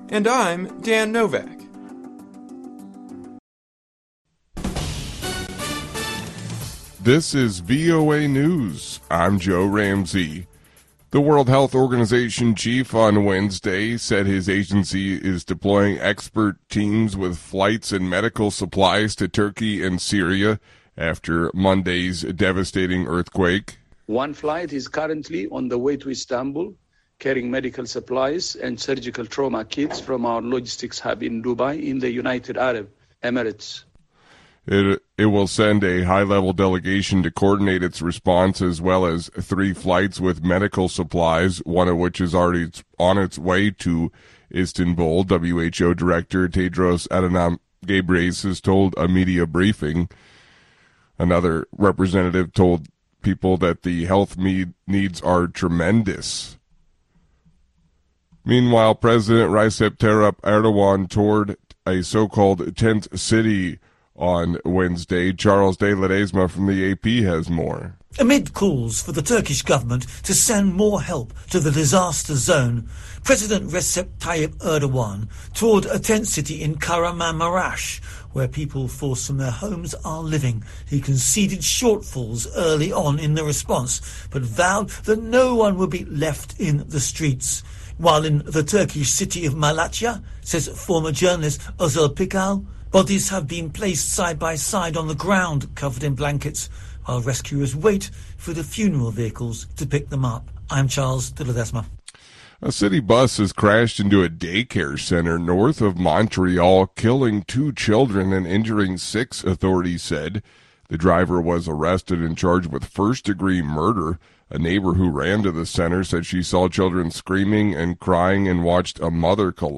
And I'm Dan Novak. This is VOA News. I'm Joe Ramsey. The World Health Organization chief on Wednesday said his agency is deploying expert teams with flights and medical supplies to Turkey and Syria after Monday's devastating earthquake. One flight is currently on the way to Istanbul, carrying medical supplies and surgical trauma kits from our logistics hub in Dubai in the United Arab Emirates. It will send a high-level delegation to coordinate its response, as well as 3 flights with medical supplies, one of which is already on its way to Istanbul. WHO Director Tedros Adhanom Ghebreyesus told a media briefing. Another representative told people that the health needs are tremendous. Meanwhile, President Recep Tayyip Erdogan toured a so-called tent city on Wednesday. Charles de Ledesma from the AP has more. Amid calls for the Turkish government to send more help to the disaster zone, President Recep Tayyip Erdogan toured a tent city in Kahramanmaraş, where people forced from their homes are living. He conceded shortfalls early on in the response, but vowed that no one would be left in the streets. While in the Turkish city of Malatya, says former journalist Özel Pikal, bodies have been placed side by side on the ground, covered in blankets, while rescuers wait for the funeral vehicles to pick them up. I'm Charles de Ledesma. A city bus has crashed into a daycare center north of Montreal, killing 2 children and injuring 6, authorities said. The driver was arrested and charged with first-degree murder. A neighbor who ran to the center said she saw children screaming and crying and watched a mother collapse.